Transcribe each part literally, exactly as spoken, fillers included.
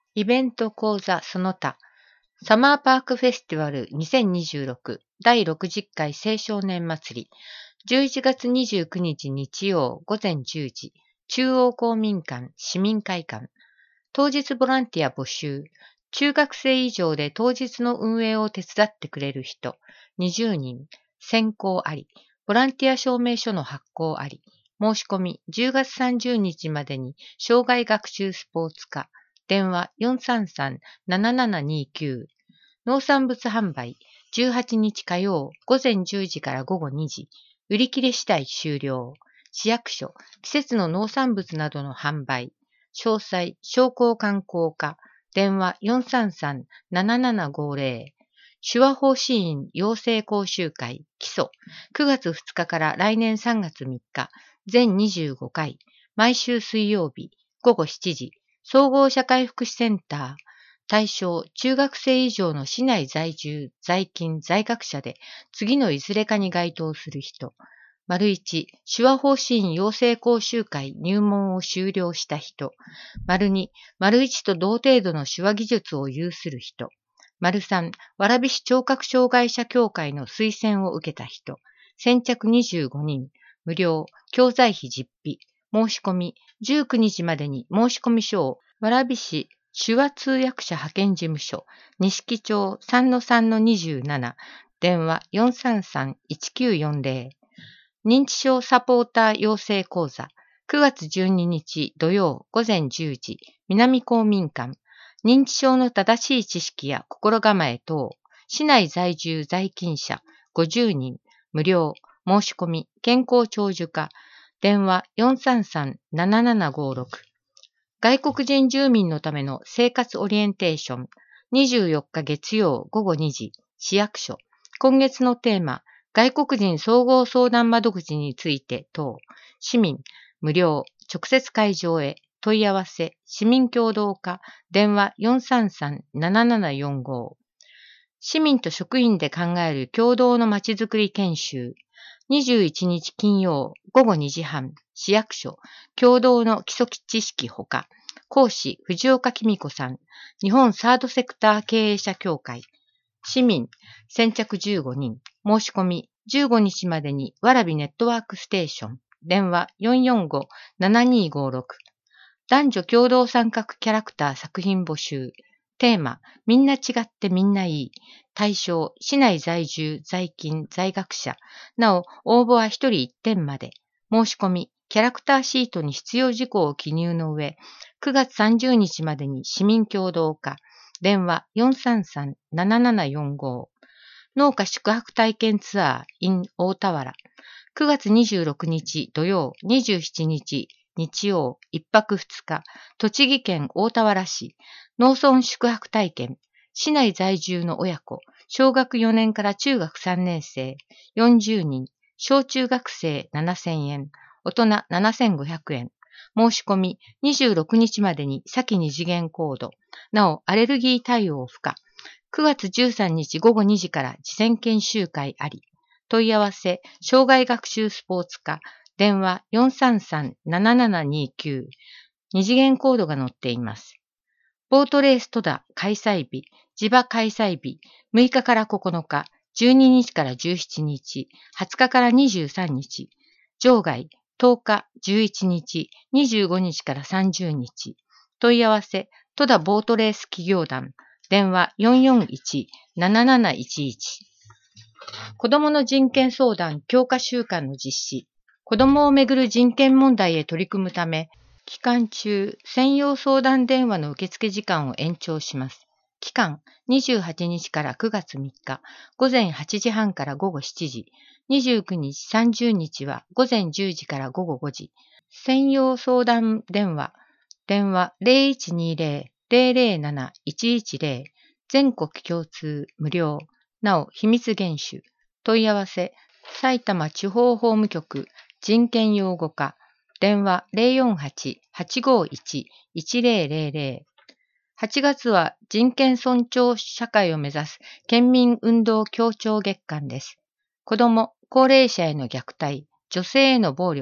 イベント講座その他、サマーパークフェスティバルにせんにじゅうろくだいろくじゅっかい青少年祭り、じゅういちがつにじゅうくにち日曜午前じゅうじ、中央公民館市民会館、当日ボランティア募集、中学生以上で当日の運営を手伝ってくれる人、にじゅうにん、選考あり、ボランティア証明書の発行あり、申し込みじゅうがつさんじゅうにちまでに障害学習スポーツ課、電話 よんさんさんななななにきゅう、農産物販売じゅうはちにち火曜午前じゅうじから午後にじ、売り切れ次第終了。市役所、季節の農産物などの販売、詳細、商工観光課、電話 よんさんさんななななごぜろ、手話法支援養成講習会基礎、くがつふつかから来年さんがつみっか、全にじゅうごかい、毎週水曜日、ごごしちじ、総合社会福祉センター、対象、中学生以上の市内在住、在勤、在学者で、次のいずれかに該当する人。丸一、手話法支援養成講習会入門を修了した人。丸二、丸一と同程度の手話技術を有する人。丸三、蕨市聴覚障害者協会の推薦を受けた人。先着にじゅうごにん。無料、教材費実費。申し込み、じゅうくにちまでに申し込み書を、蕨市手話通訳者派遣事務所、錦町 さんのさんのにじゅうなな、電話 よんさんさんいちきゅうよんぜろ。認知症サポーター養成講座、くがつじゅうににち土曜午前じゅうじ、南公民館、認知症の正しい知識や心構え等、市内在住在勤者ごじゅうにん、無料、申し込み、健康長寿課、電話 よんさんさんななななごろく。外国人住民のための生活オリエンテーション、にじゅうよっか月曜午後にじ、市役所。今月のテーマ、外国人総合相談窓口について等、市民、無料、直接会場へ、問い合わせ、市民協働課、電話 よんさんさんななななよんご。市民と職員で考える共同のまちづくり研修、にじゅういちにち金曜午後にじはん、市役所、共同の基礎知識ほか、講師藤岡紀美子さん、日本サードセクター経営者協会、市民、先着じゅうごにん、申し込みじゅうごにちまでに蕨ネットワークステーション、電話 よんよんごななにごろく。男女共同参画キャラクター作品募集。テーマ、みんな違ってみんないい。対象、市内在住、在勤、在学者。なお、応募はひとりいってんまで。申し込み、キャラクターシートに必要事項を記入の上、くがつさんじゅうにちまでに市民協働課、電話 よんさんさんななななよんご。農家宿泊体験ツアー in 大田原。くがつにじゅうろくにち土曜、にじゅうしちにち日曜、いっぱくふつか、栃木県大田原市、農村宿泊体験、市内在住の親子、小学よねんから中学さんねん生、よんじゅうにん、小中学生ななせんえん、大人ななせんごひゃくえん。申し込みにじゅうろくにちまでに先に次元コード。なお、アレルギー対応不可。くがつじゅうさんにちごごにじから事前研修会あり。問い合わせ、障害学習スポーツ課、電話 よんさんさんななななにきゅう。二次元コードが載っています。ボートレース戸田開催日、地場開催日、むいかからここのか、じゅうににちからじゅうしちにち、はつかからにじゅうさんにち、場外、とおか、じゅういちにち、にじゅうごにちからさんじゅうにち。問い合わせ、戸田ボートレース企業団、電話 よんよんいちなななないちいち。子どもの人権相談強化週間の実施。子どもをめぐる人権問題へ取り組むため、期間中、専用相談電話の受付時間を延長します。期間、にじゅうはちにちからくがつみっか、午前はちじはんからごごしちじ、にじゅうくにち、さんじゅうにちは午前じゅうじからごごごじ。専用相談電話、電話 ゼロいちにゼロ ゼロゼロなないちいちゼロ、全国共通無料。なお、秘密厳守。問い合わせ、埼玉地方法務局人権擁護課、電話 ゼロよんはち はちごいち いちゼロゼロゼロ。はちがつは人権尊重社会を目指す県民運動協調月間です。子ども、高齢者への虐待、女性への暴力、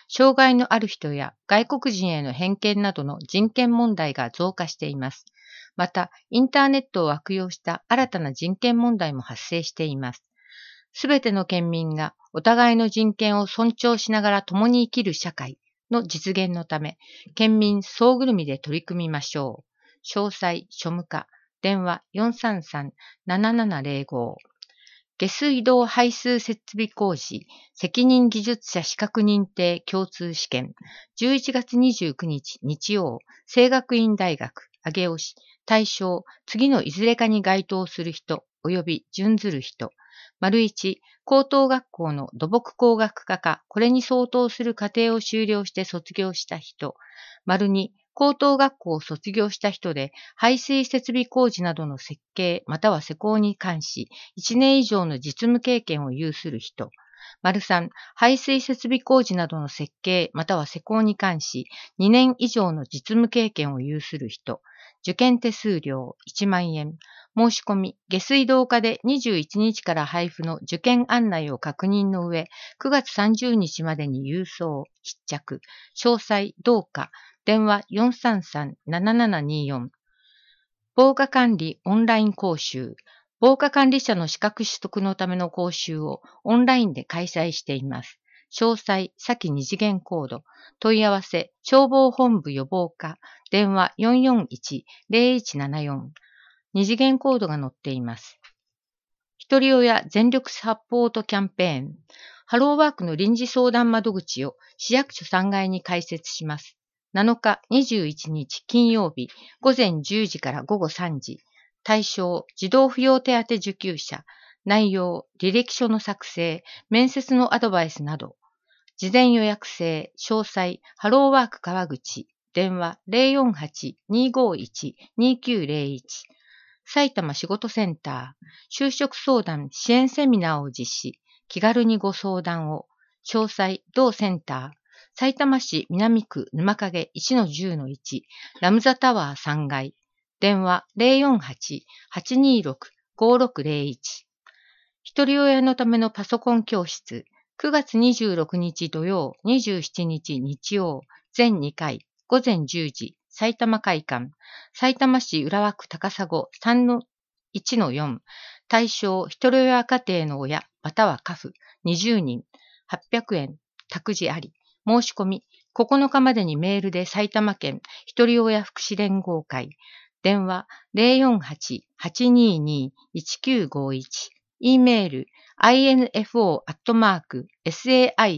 障害のある人や外国人への偏見などの人権問題が増加しています。また、インターネットを悪用した新たな人権問題も発生しています。すべての県民がお互いの人権を尊重しながら共に生きる社会の実現のため、県民総ぐるみで取り組みましょう。詳細、庶務課、電話 よんさんさんななななゼロご。下水道排水設備工事責任技術者資格認定共通試験じゅういちがつにじゅうくにち日曜、聖学院大学上尾市対象次のいずれかに該当する人及び準ずる人。丸いち、高等学校の土木工学科かこれに相当する課程を修了して卒業した人。丸に、高等学校を卒業した人で排水設備工事などの設計または施工に関しいちねん以上の実務経験を有する人。丸さん、排水設備工事などの設計または施工に関しにねん以上の実務経験を有する人。受験手数料いちまんえん。申し込み、下水道課でにじゅういちにちから配布の受験案内を確認の上、くがつさんじゅうにちまでに郵送、必着。詳細、同課。電話 よんさんさんななななによん。防火管理オンライン講習。防火管理者の資格取得のための講習をオンラインで開催しています。詳細、先二次元コード。問い合わせ、消防本部予防課。電話 よんよんいちゼロいちななよん。二次元コードが載っています。ひとり親全力サポートキャンペーン。ハローワークの臨時相談窓口を市役所さんがいに開設します。なのかにじゅういちにち金曜日午前じゅうじから午後さんじ。対象、児童扶養手当受給者。内容、履歴書の作成、面接のアドバイスなど。事前予約制、詳細、ハローワーク川口。電話 ゼロよんはちにごいちにきゅうゼロいち。埼玉仕事センター、就職相談支援セミナーを実施。気軽にご相談を。詳細、同センター。さいたま市南区沼影 いちのじゅうのいち、ラムザタワーさんがい。電話 ゼロよんはちはちにろくごろくゼロいち。ひとり親のためのパソコン教室。くがつにじゅうろくにち土曜、にじゅうしちにち日曜、全にかい、午前じゅうじ、埼玉会館。さいたま市浦和区高砂 さんのいちのよん。対象、ひとり親家庭の親、または家父、にじゅうにん。はっぴゃくえん、託児あり。申し込み、ここのかまでにメールで埼玉県ひとり親福祉連合会。電話 ゼロよんはちはちににいちきゅうごいち。E メール アイエヌエフオー アットマーク サイボ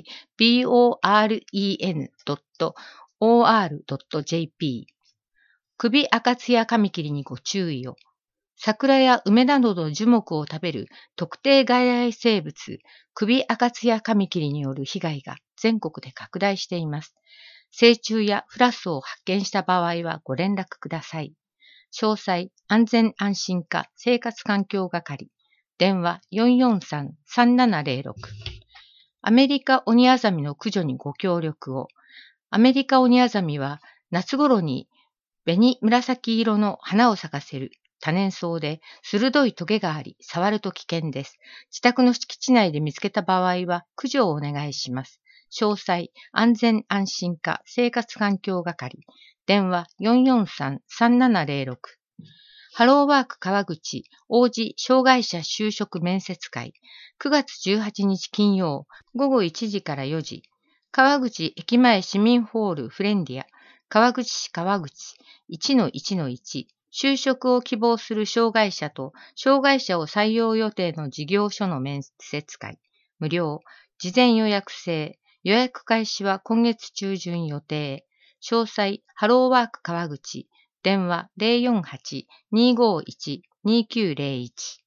レン ドット オーアール ドット ジェーピー。首赤ツヤカミキリにご注意を。桜や梅などの樹木を食べる特定外来生物、首赤ツヤカミキリによる被害が全国で拡大しています。成虫やフラッ素を発見した場合はご連絡ください。詳細、安全安心課生活環境係。電話 よんよんさんさんななゼロろく。アメリカオニアザミの駆除にご協力を。アメリカオニアザミは夏頃に紅紫色の花を咲かせる多年草で鋭いトゲがあり、触ると危険です。自宅の敷地内で見つけた場合は駆除をお願いします。詳細、安全安心課生活環境係。電話 よんよんさんさんななゼロろく。ハローワーク川口王子障害者就職面接会。くがつじゅうはちにち金曜、午後いちじからよじ。川口駅前市民ホールフレンディア。川口市川口 いちのいちのいち。就職を希望する障害者と障害者を採用予定の事業所の面接会。無料。事前予約制。予約開始は今月中旬予定。詳細、ハローワーク川口。電話 ゼロよんはちにごいちにきゅうゼロいち。